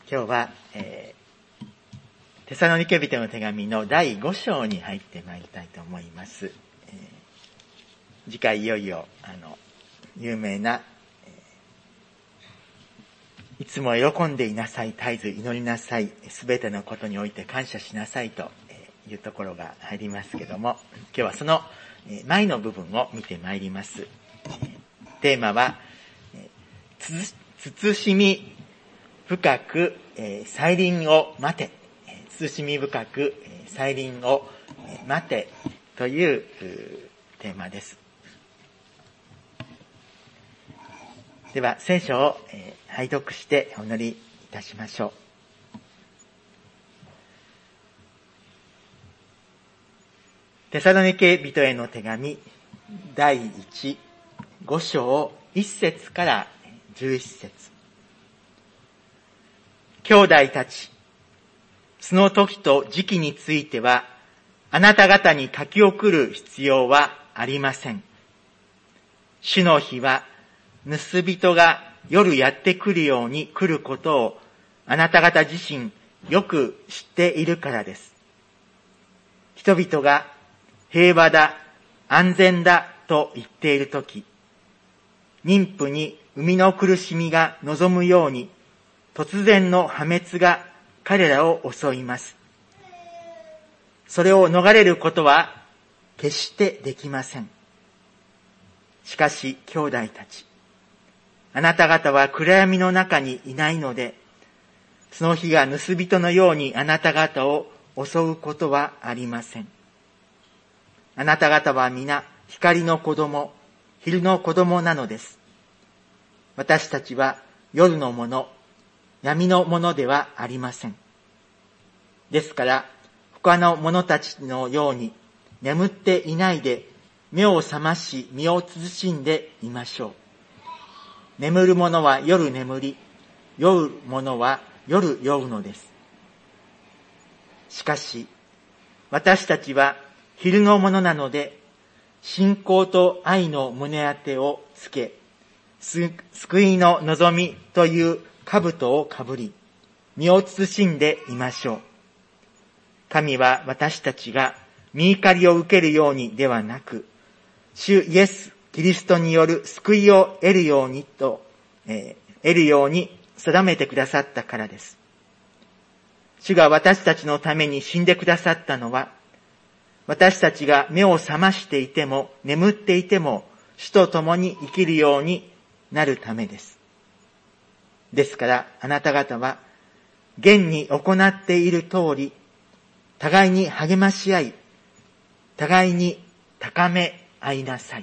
今日は、テサロニケ人の手紙の第5章に入ってまいりたいと思います。次回いよいよ有名な、いつも喜んでいなさい、絶えず祈りなさい、すべてのことにおいて感謝しなさいというところが入りますけども、今日はその前の部分を見てまいります。テーマは慎み深く再臨を待て、慎み深く再臨を待てというテーマです。では聖書を拝読してお祈りいたしましょう。テサロニケ人への手紙第5章1節から11節。兄弟たち、その時と時期についてはあなた方に書き送る必要はありません。主の日は盗人が夜やってくるように来ることをあなた方自身よく知っているからです。人々が平和だ、安全だと言っているとき、妊婦に生みの苦しみが望むように突然の破滅が彼らを襲います。それを逃れることは決してできません。しかし兄弟たち、あなた方は暗闇の中にいないので、その日が盗人のようにあなた方を襲うことはありません。あなた方は皆光の子供、昼の子供なのです。私たちは夜のもの、闇のものではありません。ですから他の者たちのように眠っていないで目を覚まし身を慎んでいましょう。眠る者は夜眠り、酔う者は夜酔うのです。しかし私たちは昼のものなので、信仰と愛の胸当てをつけ、救いの望みという兜をかぶり、身を慎んでいましょう。神は私たちが御怒りを受けるようにではなく、主イエス・キリストによる救いを得るように定めてくださったからです。主が私たちのために死んでくださったのは、私たちが目を覚ましていても眠っていても主と共に生きるようになるためです。ですからあなた方は現に行っている通り、互いに励まし合い、互いに高め合いなさい。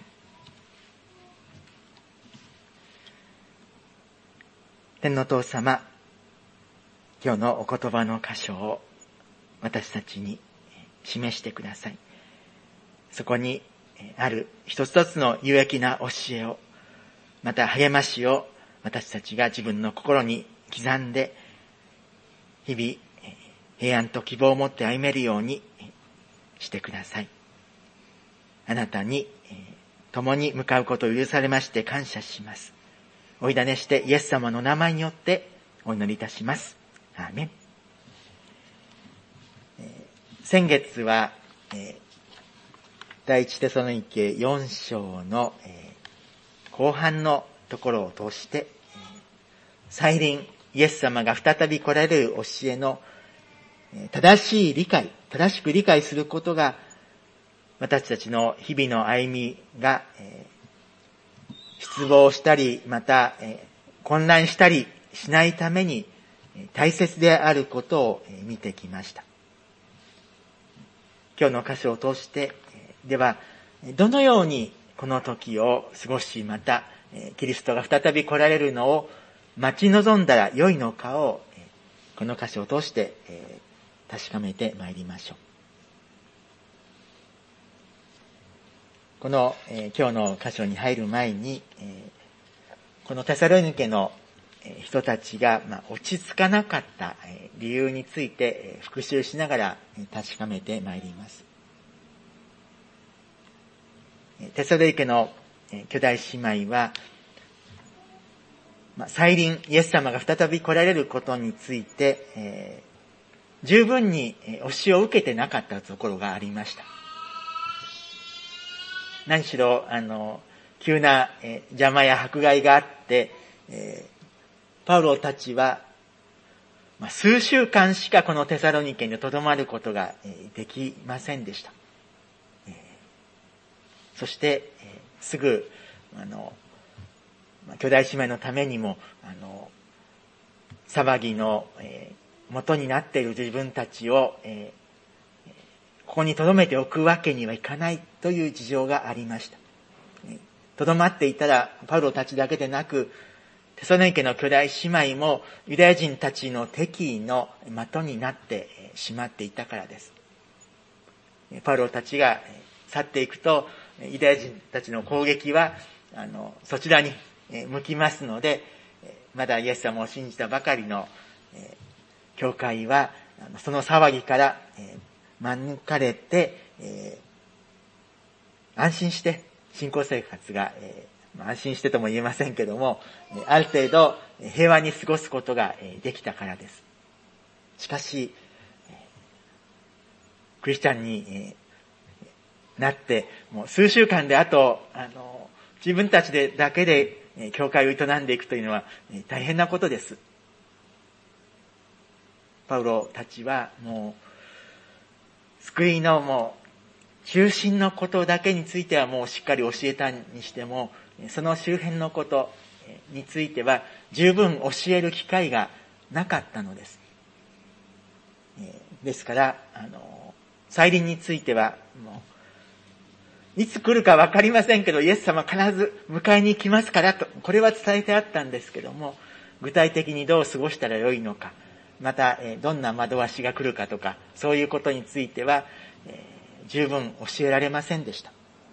天のお父様、今日のお言葉の箇所を私たちに示してください。そこにある一つ一つの有益な教えを、また励ましを私たちが自分の心に刻んで、日々平安と希望を持って歩めるようにしてください。あなたに共に向かうことを許されまして感謝します。お委ねしてイエス様の名前によってお祈りいたします。アーメン。先月は第一テサロニケ4章の後半のところを通して再臨、イエス様が再び来られる教えの正しく理解することが私たちの日々の歩みが失望したりまた混乱したりしないために大切であることを見てきました。今日の箇所を通してではどのようにこの時を過ごし、またキリストが再び来られるのを待ち望んだら良いのかをこの箇所を通して確かめてまいりましょう。この今日の箇所に入る前にこのテサロニケの人たちが落ち着かなかった理由について復習しながら確かめてまいります。テサロニケの兄弟姉妹は再臨、イエス様が再び来られることについて、十分に教えを受けてなかったところがありました。何しろ、急な邪魔や迫害があって、パウロたちは、数週間しかこのテサロニケに留まることができませんでした。そして、すぐ、兄弟姉妹のためにも、騒ぎの元になっている自分たちを、ここに留めておくわけにはいかないという事情がありました。留まっていたら、パウロたちだけでなく、テサロニケの兄弟姉妹もユダヤ人たちの敵意の的になってしまっていたからです。パウロたちが去っていくと、ユダヤ人たちの攻撃は、そちらに向きますので、まだイエス様を信じたばかりの教会は、その騒ぎから免れて、安心して信仰生活が、安心してとも言えませんけども、ある程度平和に過ごすことができたからです。しかし、クリスチャンになって、もう数週間であと、自分たちだけで教会を営んでいくというのは大変なことです。パウロたちはもう、救いのもう、中心のことだけについてはもうしっかり教えたにしても、その周辺のことについては十分教える機会がなかったのです。ですから、再臨については、もういつ来るかわかりませんけど、イエス様必ず迎えに来ますからと、これは伝えてあったんですけども、具体的にどう過ごしたらよいのか、また、どんな惑わしが来るかとか、そういうことについては、十分教えられませんでした。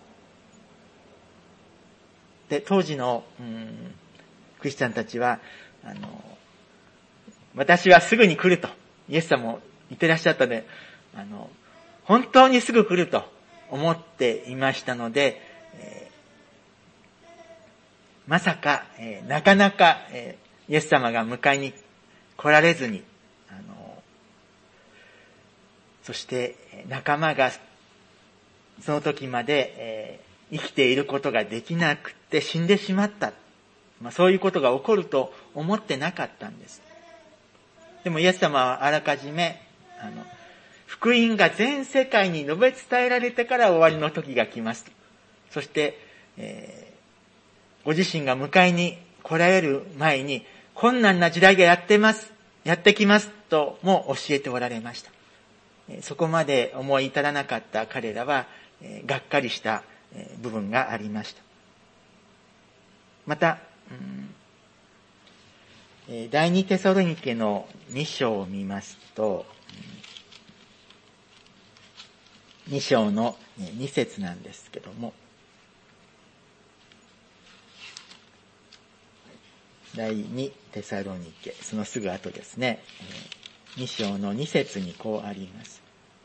で、当時の、クリスチャンたちは、私はすぐに来ると、イエス様も言ってらっしゃったので、本当にすぐ来ると思っていましたので、まさか、なかなか、イエス様が迎えに来られずに、そして仲間がその時まで、生きていることができなくて死んでしまった。そういうことが起こると思ってなかったんです。でもイエス様はあらかじめ、福音が全世界に述べ伝えられてから終わりの時が来ます。そして、ご自身が迎えに来られる前に、困難な時代がやってきますとも教えておられました。そこまで思い至らなかった彼らは、がっかりした部分がありました。また、第二テサロニケの2章を見ますと、2章の2節なんですけども、第二テサロニケ、そのすぐ後ですね、2章の2節にこうあります。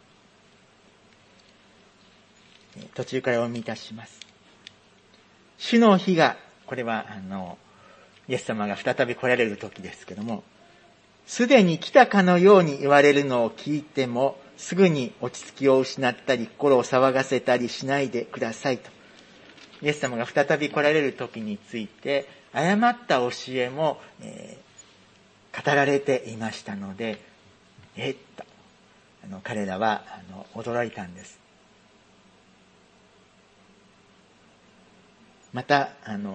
途中からお読みいたします。主の日が、これはイエス様が再び来られる時ですけども、すでに来たかのように言われるのを聞いても、すぐに落ち着きを失ったり、心を騒がせたりしないでくださいと。イエス様が再び来られる時について、誤った教えも、語られていましたので、彼らは驚いたんです。また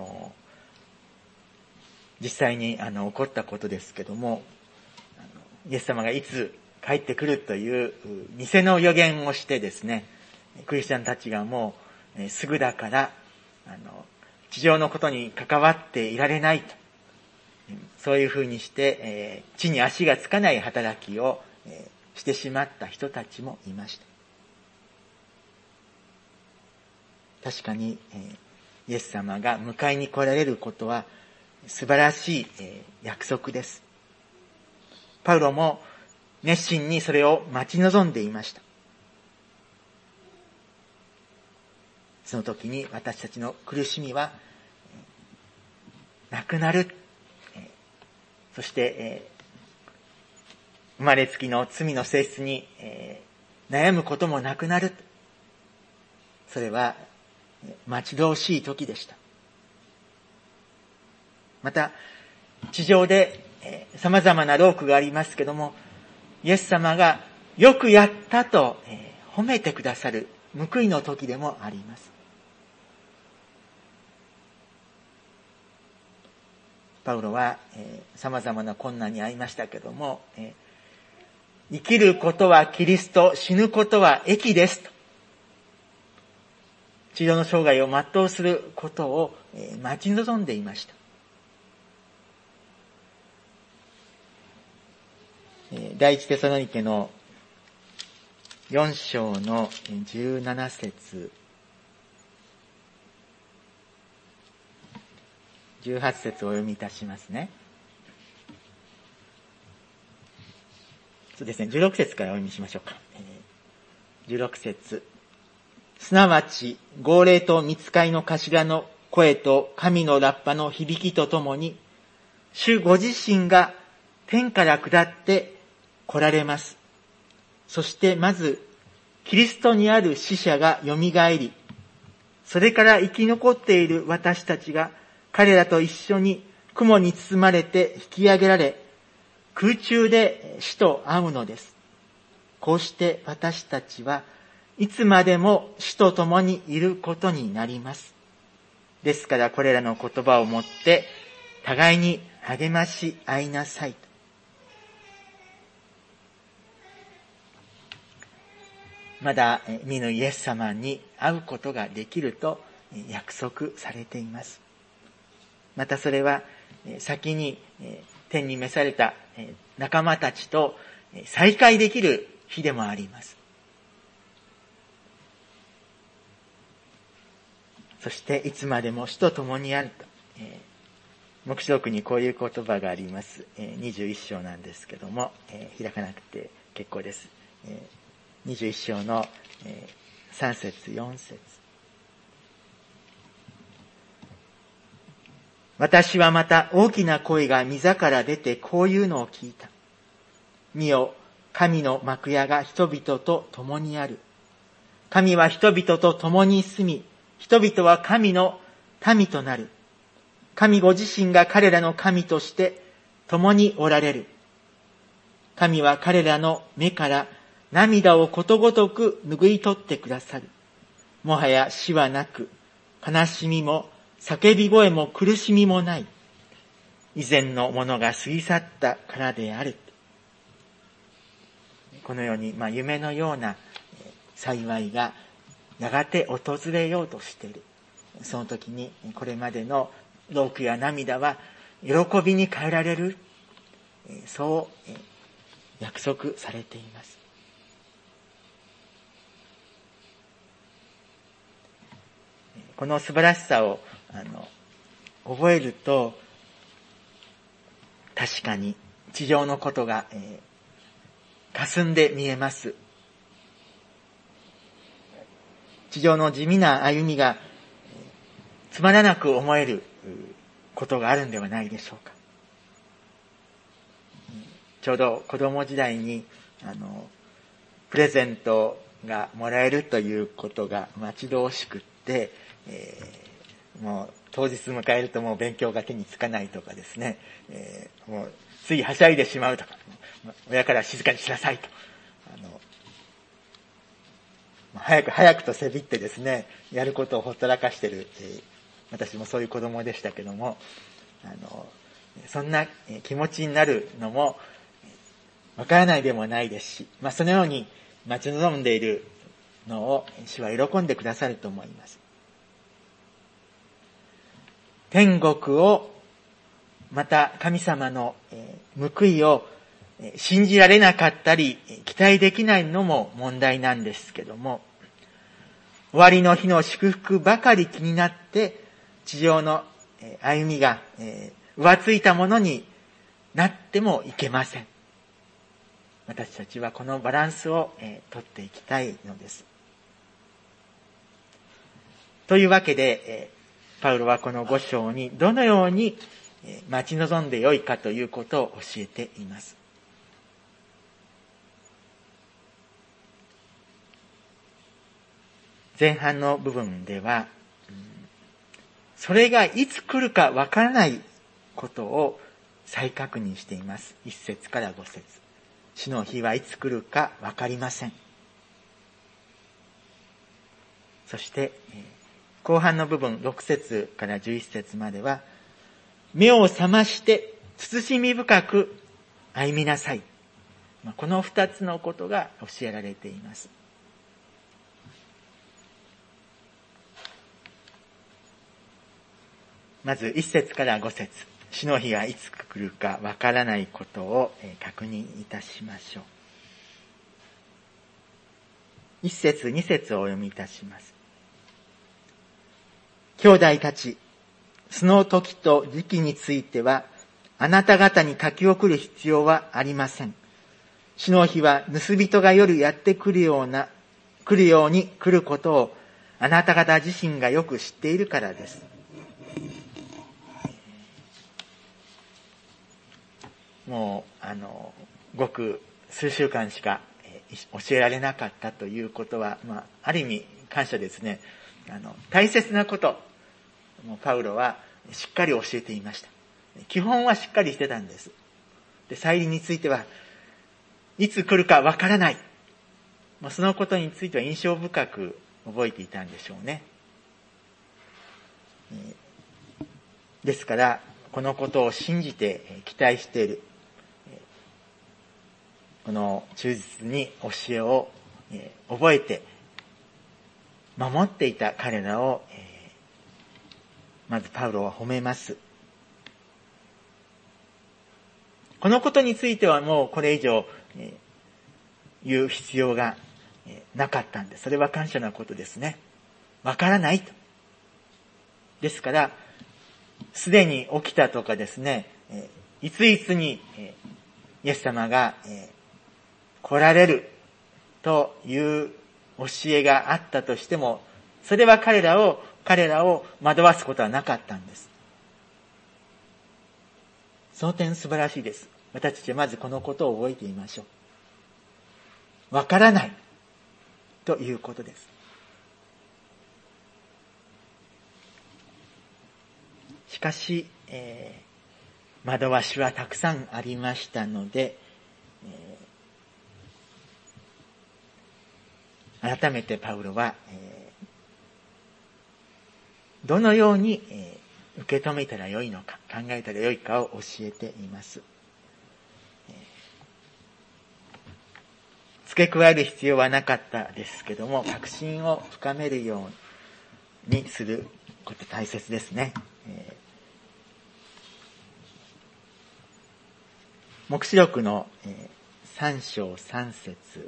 実際に起こったことですけども、イエス様がいつ帰ってくるという偽の予言をしてですね、クリスチャンたちがもうすぐだから地上のことに関わっていられないと、そういうふうにして地に足がつかない働きをしてしまった人たちもいました。確かにイエス様が迎えに来られることは素晴らしい約束です。パウロも熱心にそれを待ち望んでいました。その時に私たちの苦しみはなくなる。 そして、生まれつきの罪の性質に、悩むこともなくなる。それは待ち遠しい時でした。また、地上で様々な労苦がありますけども、イエス様がよくやったと褒めてくださる報いの時でもあります。パウロは様々な困難に遭いましたけども、生きることはキリスト、死ぬことは益ですと。地上の生涯を全うすることを待ち望んでいました。第一テサロニケの4章の17節、18節をお読みいたしますね。そうですね、16節からお読みしましょうか。16節。すなわち、号令と御使いの頭の声と神のラッパの響きとともに、主ご自身が天から下って来られます。そしてまず、キリストにある死者が蘇り、それから生き残っている私たちが彼らと一緒に雲に包まれて引き上げられ、空中で死と会うのです。こうして私たちはいつまでも死と共にいることになります。ですからこれらの言葉をもって互いに励まし合いなさい。まだ見ぬイエス様に会うことができると約束されています。またそれは先に天に召された仲間たちと再会できる日でもあります。そしていつまでも主と共にあると、黙示録にこういう言葉があります。21章なんですけども、開かなくて結構です。21章の3節4節。私はまた大きな声が御座から出てこういうのを聞いた。見よ、神の幕屋が人々と共にある。神は人々と共に住み、人々は神の民となる。神ご自身が彼らの神として共におられる。神は彼らの目から涙をことごとく拭い取ってくださる。もはや死はなく、悲しみも叫び声も苦しみもない。以前のものが過ぎ去ったからである。このように、夢のような幸いがやがて訪れようとしている。その時にこれまでの労苦や涙は喜びに変えられる。そう約束されています。この素晴らしさを覚えると、確かに地上のことが、霞んで見えます。地上の地味な歩みがつまらなく思えることがあるんではないでしょうか。ちょうど子供時代にプレゼントがもらえるということが待ち遠しくって、もう当日迎えるともう勉強が手につかないとかですね、もうついはしゃいでしまうとか、親から静かにしなさいと、早くとせびってですね、やることをほったらかしてる、私もそういう子供でしたけども、そんな気持ちになるのもわからないでもないですし、そのように待ち望んでいるのを主は喜んでくださると思います。天国を、また神様の報いを信じられなかったり期待できないのも問題なんですけども、終わりの日の祝福ばかり気になって地上の歩みが浮ついたものになってもいけません。私たちはこのバランスをとっていきたいのです。というわけでパウロはこの5章にどのように待ち望んでよいかということを教えています。前半の部分では、それがいつ来るかわからないことを再確認しています。1節から5節。主の日はいつ来るかわかりません。そして、後半の部分6節から11節までは、目を覚まして慎み深く歩みなさい。この2つのことが教えられています。まず1節から5節。主の日がいつ来るかわからないことを確認いたしましょう。1節2節をお読みいたします。兄弟たち、その時と時期については、あなた方に書き送る必要はありません。主の日は盗人が夜やってくるように来ることを、あなた方自身がよく知っているからです。もう、ごく数週間しか教えられなかったということは、ある意味感謝ですね。大切なこと、パウロはしっかり教えていました。基本はしっかりしてたんです。で、再臨については、いつ来るかわからない。そのことについては印象深く覚えていたんでしょうね。ですから、このことを信じて期待している。この忠実に教えを覚えて守っていた彼らをまずパウロは褒めます。このことについてはもうこれ以上言う必要がなかったんです。それは感謝なことですね。わからないと。ですから、すでに起きたとかですね、いついつにイエス様が来られるという教えがあったとしても、それは彼らを惑わすことはなかったんです。その点素晴らしいです。私たちはまずこのことを覚えていましょう。わからないということです。しかし、惑わしはたくさんありましたので、改めてパウロは、どのように受け止めたらよいのか、考えたらよいかを教えています。付け加える必要はなかったですけども、確信を深めるようにすること大切ですね。黙示録の3章3節。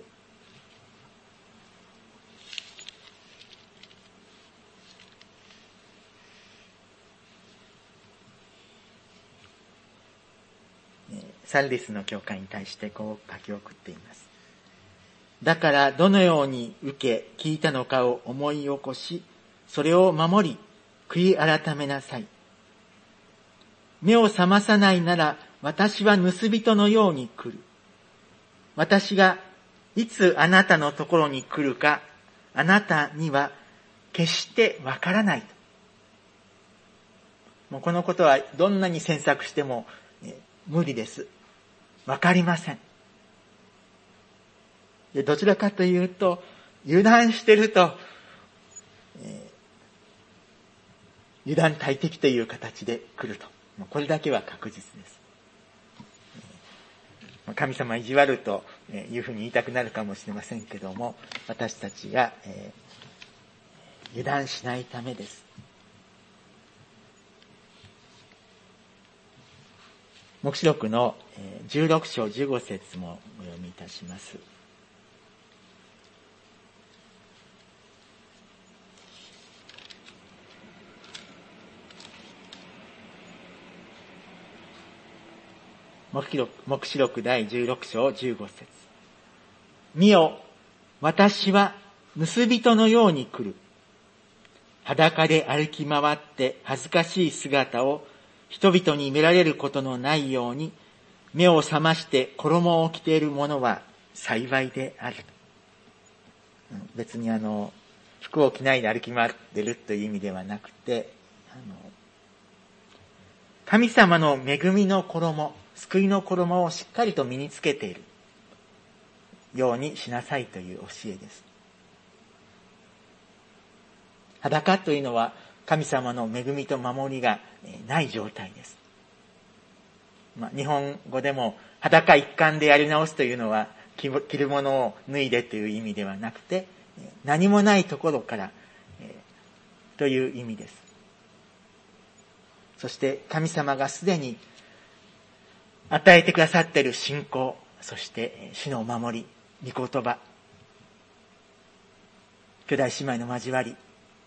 サルディスの教会に対してこう書き送っています。だからどのように受け聞いたのかを思い起こし、それを守り悔い改めなさい。目を覚まさないなら私は盗人のように来る。私がいつあなたのところに来るか、あなたには決してわからないと。もうこのことはどんなに詮索しても無理です。わかりません。でどちらかというと、油断してると、油断大敵という形で来ると。もうこれだけは確実です。神様意地悪というふうに言いたくなるかもしれませんけども、私たちが油断しないためです。黙示録の16章15節もお読みいたします。黙示録第16章15節。見よ、私は盗人のように来る。裸で歩き回って恥ずかしい姿を人々に見られることのないように、目を覚まして衣を着ている者は幸いである。別に服を着ないで歩き回ってるという意味ではなくて、神様の恵みの衣、救いの衣をしっかりと身につけているようにしなさいという教えです。裸というのは神様の恵みと守りがない状態です。日本語でも裸一貫でやり直すというのは着るものを脱いでという意味ではなくて、何もないところからという意味です。そして神様がすでに与えてくださっている信仰、そして主の守り、御言葉、兄弟姉妹の交わり、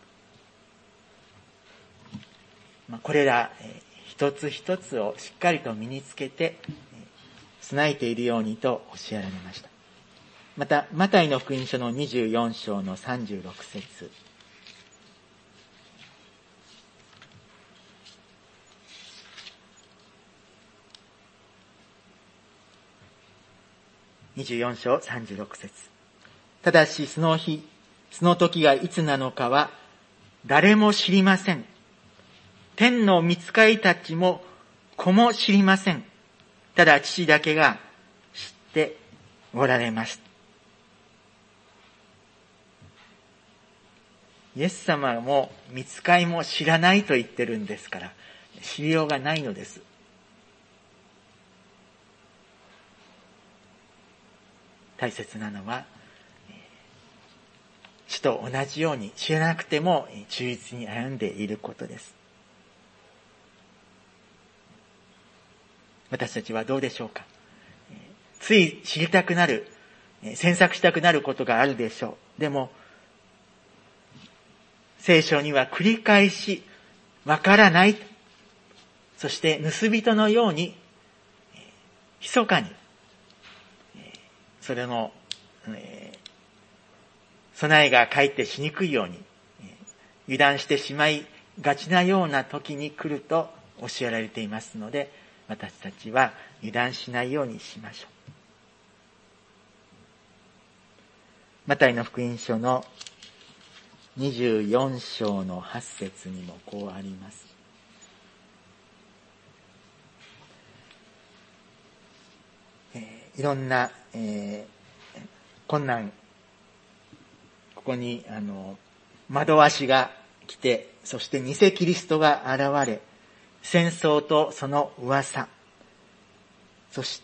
これら一つ一つをしっかりと身につけて備えているようにと教えられました。またマタイの福音書の24章の36節、24章36節、ただしその日その時がいつなのかは誰も知りません。天の御使いたちも子も知りません。ただ父だけが知っておられます。イエス様も御使いも知らないと言ってるんですから、知りようがないのです。大切なのは、主と同じように知らなくても忠実に歩んでいることです。私たちはどうでしょうか。つい知りたくなる、詮索したくなることがあるでしょう。でも、聖書には繰り返し、わからない。そして盗人のように、密かに、それの、備えがかえってしにくいように、油断してしまいがちなような時に来ると教えられていますので、私たちは油断しないようにしましょう。マタイの福音書の24章の8節にもこうあります。いろんな、困難、ここに惑わしが来て、そして偽キリストが現れ、戦争とその噂、そして、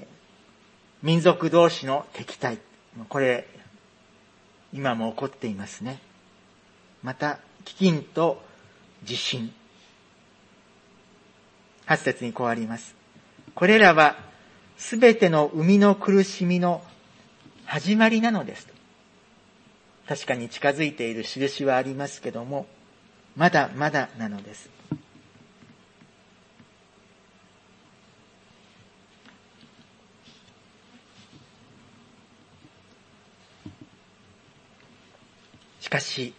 民族同士の敵対、これ今も起こっていますね。また飢饉と地震、8節にこうあります。これらはすべての生みの苦しみの始まりなのです。確かに近づいている印はありますけども、まだまだなのです。しかし、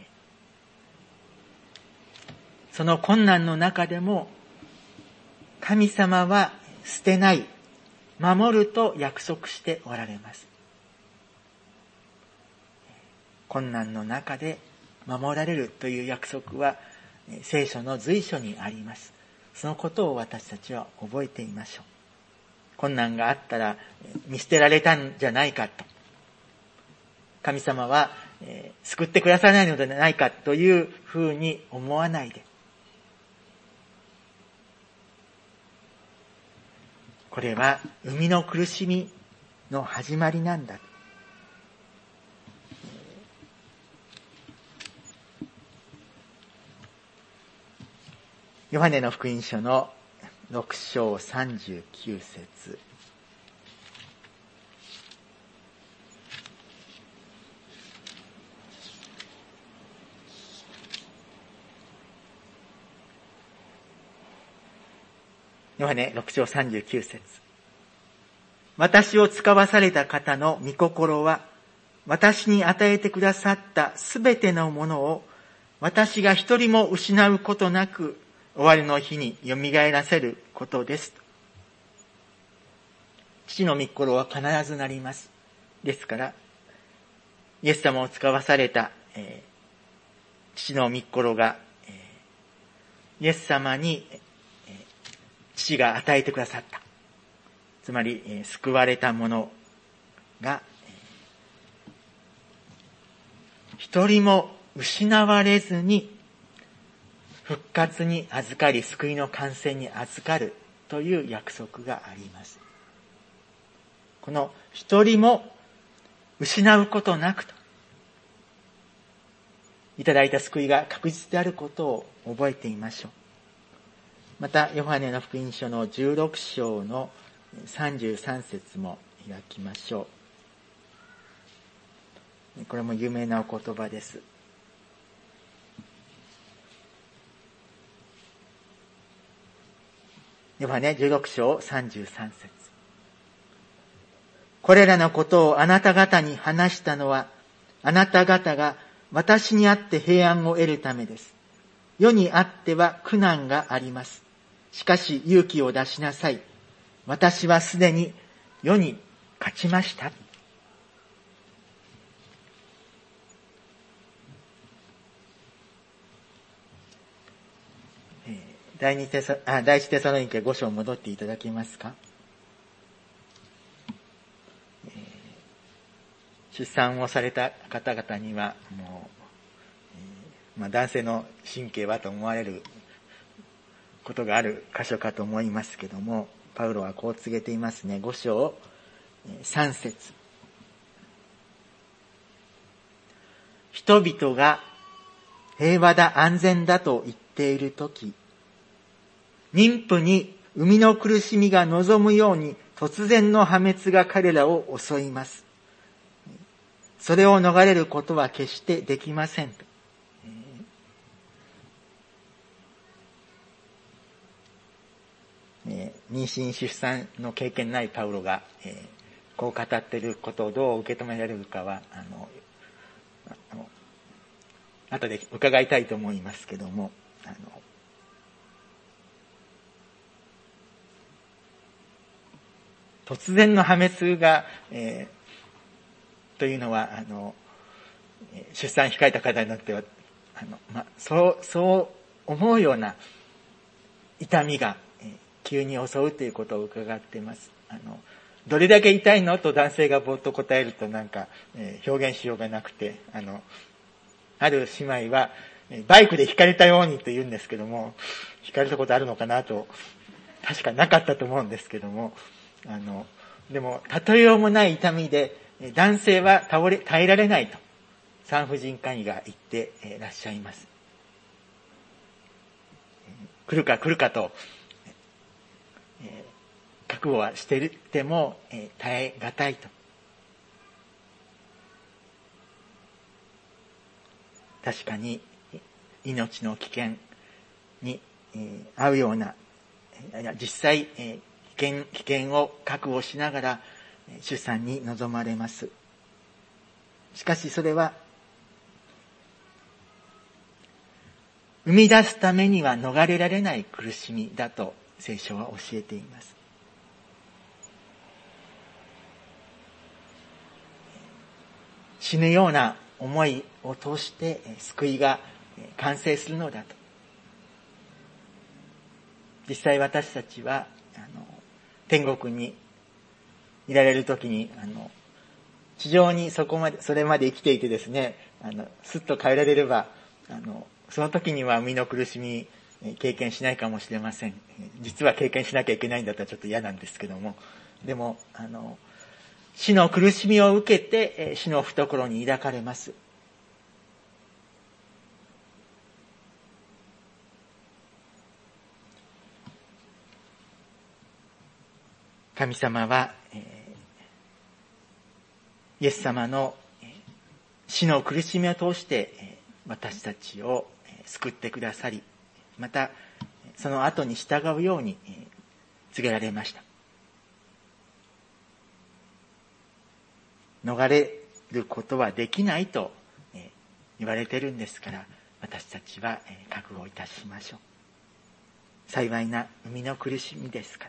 その困難の中でも神様は捨てない、守ると約束しておられます。困難の中で守られるという約束は聖書の随所にあります。そのことを私たちは覚えていましょう。困難があったら見捨てられたんじゃないかと、神様は救ってくださらないのではないかというふうに思わないで、これは生みの苦しみの始まりなんだ。ヨハネの福音書の6章39節。ヨハネ6章39節。私を使わされた方の御心は、私に与えてくださったすべてのものを、私が一人も失うことなく、 終わりの日によみがえらせることです。父の御心は必ずなります。ですから、イエス様を使わされた、父の御心が、イエス様に、父が与えてくださった。つまり、救われたものが、一人も失われずに、復活に預かり、救いの完成に預かるという約束があります。この一人も失うことなくと、いただいた救いが確実であることを覚えていましょう。また、ヨハネの福音書の16章の33節も開きましょう。これも有名なお言葉です。ヨハネ16章33節。これらのことをあなた方に話したのは、あなた方が私にあって平安を得るためです。世にあっては苦難があります。しかし勇気を出しなさい。私はすでに世に勝ちました。第一テサロニケ5章戻っていただけますか。出産をされた方々にはもう、男性の神経はと思われることがある箇所かと思いますけども、パウロはこう告げていますね。5章3節。人々が平和だ安全だと言っているとき、妊婦に生みの苦しみが望むように突然の破滅が彼らを襲います。それを逃れることは決してできません。妊娠出産の経験ないパウロが、こう語っていることをどう受け止められるかは後で伺いたいと思いますけども、突然の破滅が、というのは出産控えた方になってはそう思うような痛みが、急に襲うということを伺っています。どれだけ痛いのと男性がぼーっと答えると表現しようがなくて、ある姉妹はバイクでひかれたようにと言うんですけども、ひかれたことあるのかなと、確かなかったと思うんですけども、でも例えようもない痛みで男性は耐えられないと産婦人科医が言ってらっしゃいます。来るかと覚悟はしていても耐え難いと。確かに命の危険に遭うような、実際危険を覚悟しながら出産に臨まれます。しかしそれは生み出すためには逃れられない苦しみだと聖書は教えています。死ぬような思いを通して救いが完成するのだと。実際私たちは天国にいられるときに地上にそれまで生きていてですね、すっと帰られればその時には生みの苦しみ経験しないかもしれません。実は経験しなきゃいけないんだったらちょっと嫌なんですけども、でも死の苦しみを受けて死の懐に抱かれます。神様はイエス様の死の苦しみを通して私たちを救ってくださり、またその後に従うように告げられました。逃れることはできないと言われているんですから、私たちは覚悟いたしましょう。 幸いな生みの苦しみですから。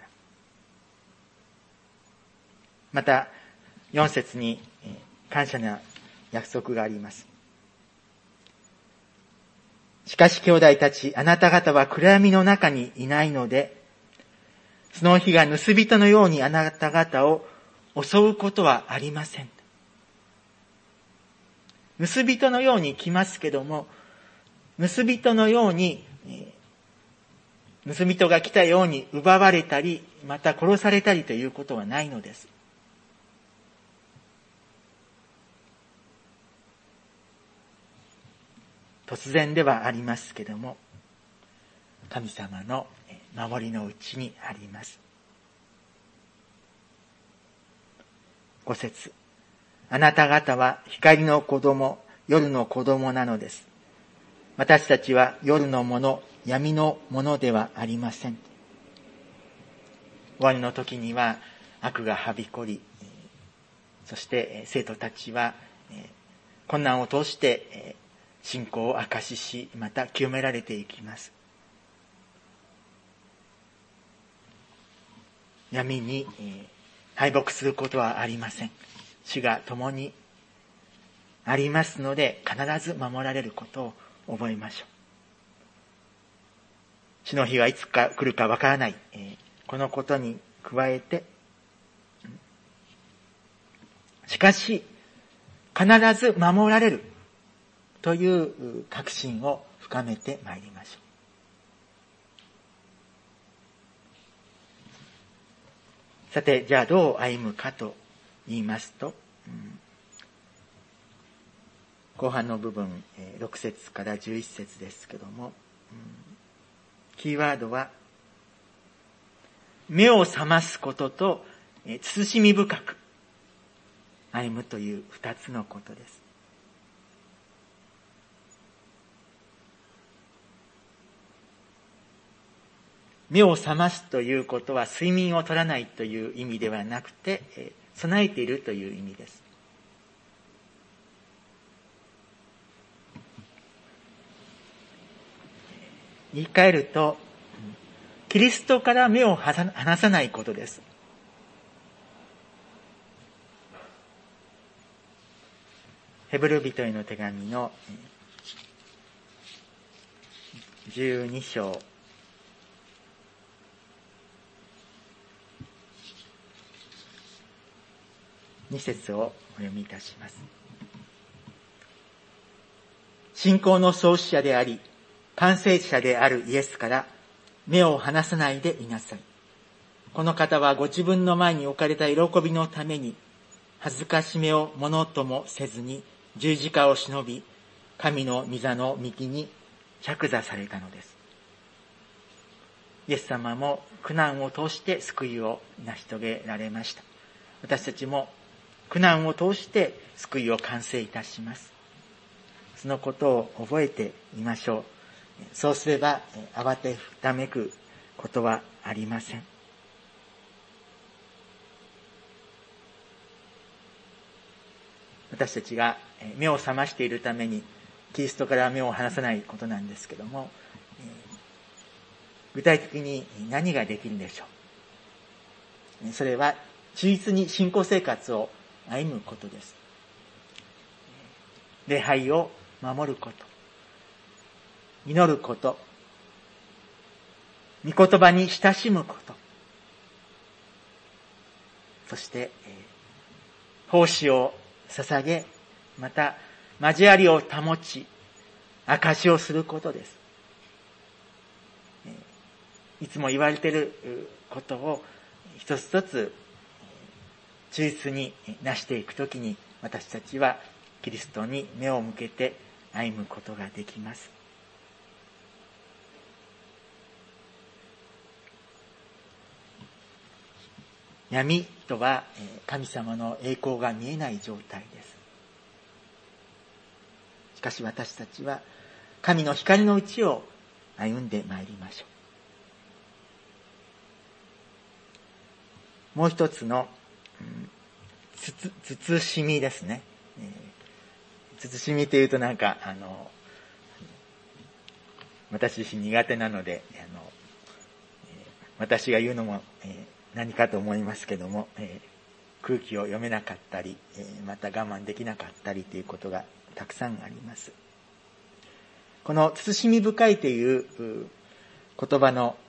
また、4節に感謝な約束があります。しかし兄弟たち、あなた方は暗闇の中にいないので、その日が盗人のようにあなた方を襲うことはありません。盗人のように来ますけども、盗人のように、盗人が来たように奪われたり、また殺されたりということはないのです。突然ではありますけども、神様の守りのうちにあります。5節、あなた方は光の子供、夜の子供なのです。私たちは夜のもの、闇のものではありません。終わりの時には悪がはびこり、そして生徒たちは困難を通して信仰を証しし、また清められていきます。闇に敗北することはありません。主が共にありますので、必ず守られることを覚えましょう。主の日はいつか来るかわからない、このことに加えて、しかし必ず守られるという確信を深めてまいりましょう。さて、じゃあどう歩むかと言いますと、後半の部分、6節から11節ですけども、キーワードは、目を覚ますことと、慎み深く歩むという二つのことです。目を覚ますということは睡眠を取らないという意味ではなくて、備えているという意味です。言い換えると、キリストから目を離さないことです。ヘブル人への手紙の12章2節をお読みいたします。信仰の創始者であり、完成者であるイエスから目を離さないでいなさい。この方はご自分の前に置かれた喜びのために、恥ずかしめをものともせずに十字架を忍び、神の御座の右に着座されたのです。イエス様も苦難を通して救いを成し遂げられました。私たちも苦難を通して救いを完成いたします。そのことを覚えていましょう。そうすれば慌てふためくことはありません。私たちが目を覚ましているためにキリストから目を離さないことなんですけども、具体的に何ができるんでしょう。それは忠実に信仰生活を歩むことです。礼拝を守ること、祈ること、御言葉に親しむこと、そして奉仕を捧げ、また交わりを保ち、証しをすることです。いつも言われていることを一つ一つ忠実になしていくときに、私たちはキリストに目を向けて歩むことができます。闇とは神様の栄光が見えない状態です。しかし私たちは神の光のうちを歩んでまいりましょう。もう一つの慎みですね。慎みというとなんか私自身苦手なので私が言うのも、何かと思いますけども、空気を読めなかったり、また我慢できなかったりということがたくさんあります。この慎み深いという言葉の、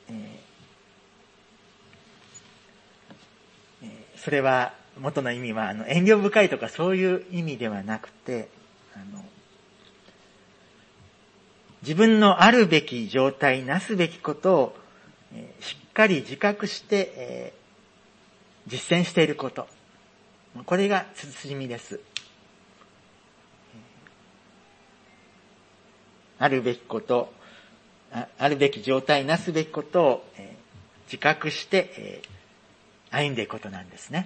それは元の意味は遠慮深いとかそういう意味ではなくて、自分のあるべき状態、なすべきことをしっかり自覚して、実践していること。これが慎みです。あるべきこと、あるべき状態、なすべきことを自覚して歩んでいくことなんですね。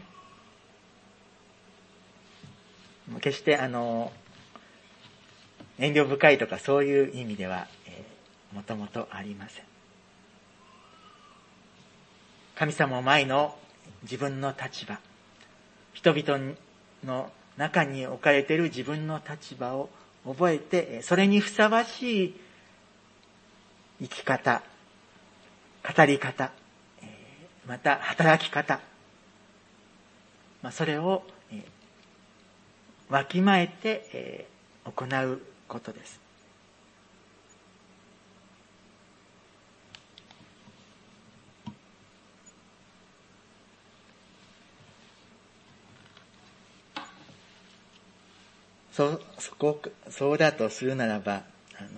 決して遠慮深いとかそういう意味ではもともとありません。神様前の自分の立場、人々の中に置かれている自分の立場を覚えて、それにふさわしい生き方、語り方、また働き方、それをわきまえて行うことです。そうだとするならば、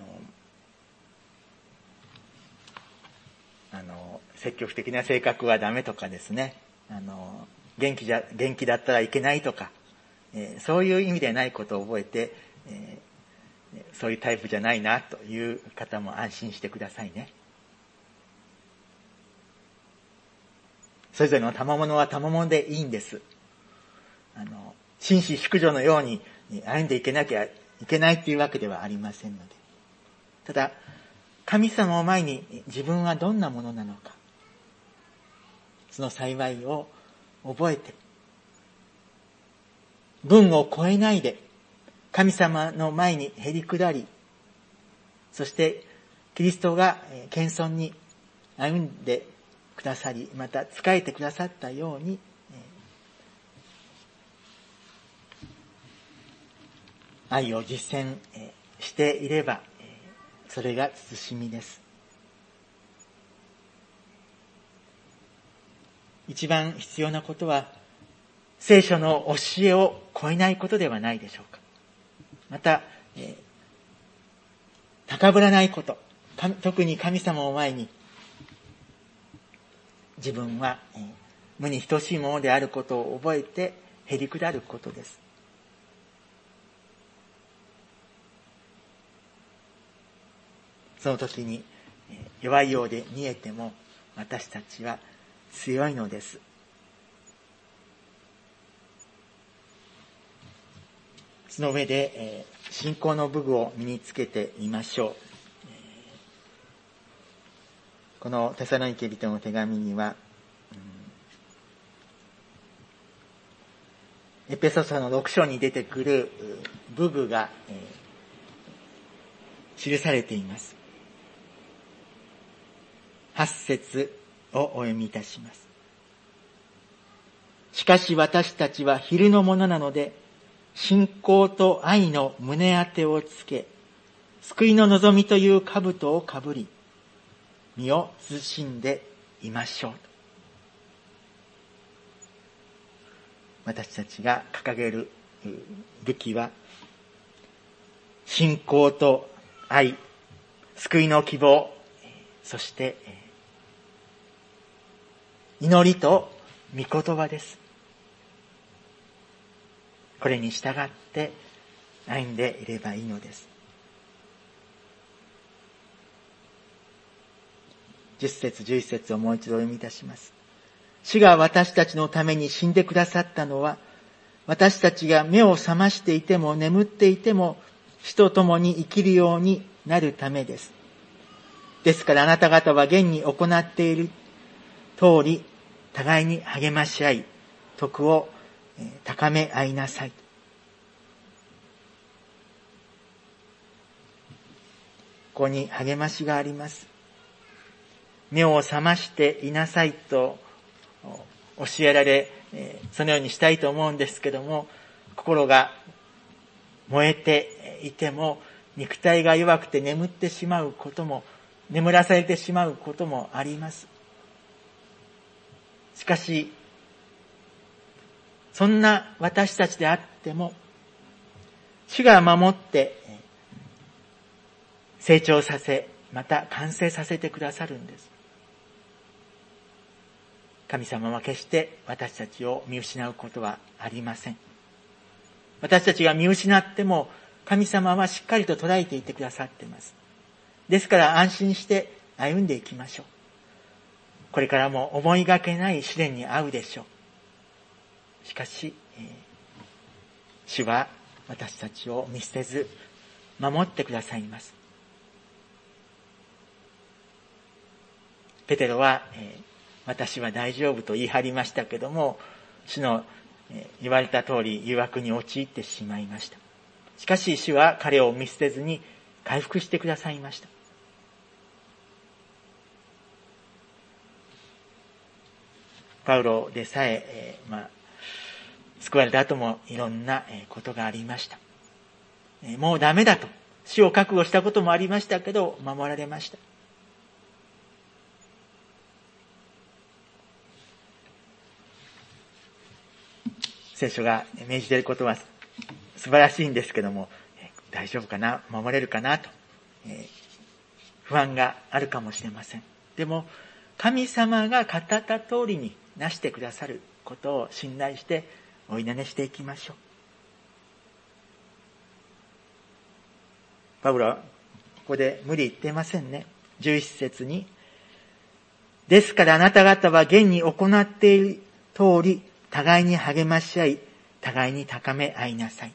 積極的な性格はダメとかですね、元気だったらいけないとか、そういう意味でないことを覚えて、そういうタイプじゃないなという方も安心してくださいね。それぞれの賜物は賜物でいいんです。紳士淑女のように歩んでいけなきゃいけないっていうわけではありませんので。ただ、神様を前に自分はどんなものなのか、その幸いを覚えて、分を超えないで、神様の前にへり下り、そしてキリストが謙遜に歩んでくださり、また仕えてくださったように、愛を実践していれば、それが慎みです。一番必要なことは、聖書の教えを超えないことではないでしょうか。また、高ぶらないこと、特に神様を前に、自分は無に等しいものであることを覚えてへり下ることです。その時に弱いようで見えても私たちは強いのです。その上で信仰の武具を身につけてみましょう。このテサロニケ人の手紙には、エペソ書の6章に出てくる武具が記されています。8節をお読みいたします。しかし私たちは昼のものなので、信仰と愛の胸当てをつけ、救いの望みという兜をかぶり、身を慎んでいましょう。私たちが掲げる武器は、信仰と愛、救いの希望、そして祈りと御言葉です。これに従って歩んでいればいいのです。10節11節をもう一度お読みいたします。主が私たちのために死んでくださったのは、私たちが目を覚ましていても眠っていても主と共に生きるようになるためです。ですからあなた方は現に行っている通り、互いに励まし合い、徳を高め合いなさい。ここに励ましがあります。 目を覚ましていなさいと教えられ、そのようにしたいと思うんですけども、心が燃えていても肉体が弱くて眠ってしまうことも、眠らされてしまうこともあります。しかしそんな私たちであっても、主が守って成長させ、また完成させてくださるんです。神様は決して私たちを見失うことはありません。私たちが見失っても神様はしっかりと捉えていてくださっています。ですから安心して歩んでいきましょう。これからも思いがけない試練に遭うでしょう。しかし、主は私たちを見捨てず守ってくださいます。ペテロは、私は大丈夫と言い張りましたけども、主の言われた通り誘惑に陥ってしまいました。しかし主は彼を見捨てずに回復してくださいました。パウロでさえ、救われた後もいろんなことがありました。もうダメだと死を覚悟したこともありましたけど、守られました。聖書が命じていることは素晴らしいんですけども、大丈夫かな、守れるかなと、不安があるかもしれません。でも神様が語った通りになしてくださることを信頼してお祈りしていきましょう。パウロはここで無理言ってませんね。11節に、ですからあなた方は現に行っている通り互いに励まし合い、互いに高め合いなさい。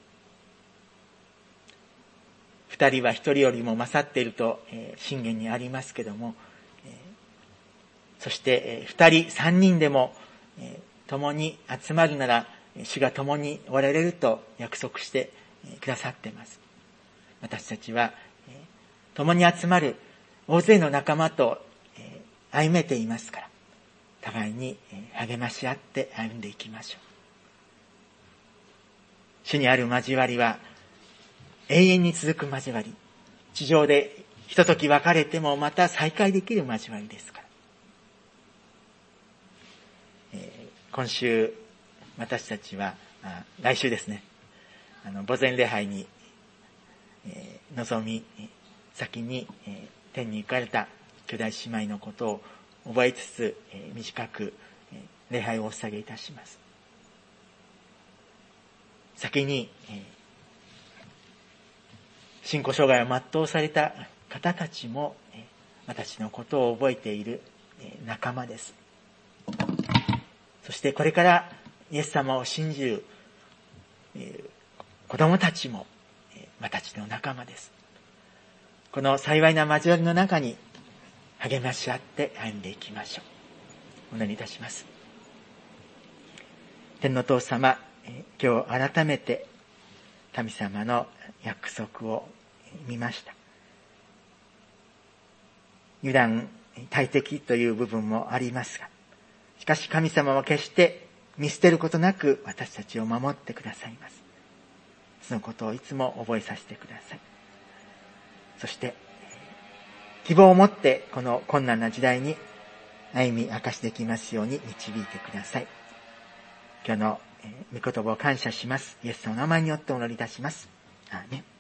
二人は一人よりも勝っていると箴言にありますけども、そして二人三人でも共に集まるなら主が共におられると約束してくださっています。私たちは共に集まる大勢の仲間と歩めていますから、互いに励まし合って歩んでいきましょう。主にある交わりは永遠に続く交わり。地上でひととき別れてもまた再会できる交わりですから。今週私たちは来週ですね、墓前礼拝に臨み、先に天に行かれた兄弟姉妹のことを覚えつつ、短く礼拝をお捧げいたします。先に信仰障害を全うされた方たちも私のことを覚えている仲間です。そしてこれからイエス様を信じる子供たちも私の仲間です。この幸いな交わりの中に励まし合って歩んでいきましょう。お祈りいたします。天の父様、今日改めて神様の約束を見ました。油断大敵という部分もありますが、しかし神様は決して見捨てることなく私たちを守ってくださいます。そのことをいつも覚えさせてください。そして希望を持ってこの困難な時代に歩み明かしできますように導いてください。今日の御言葉を感謝します。イエスの名前によってお祈りいたします。アーメン。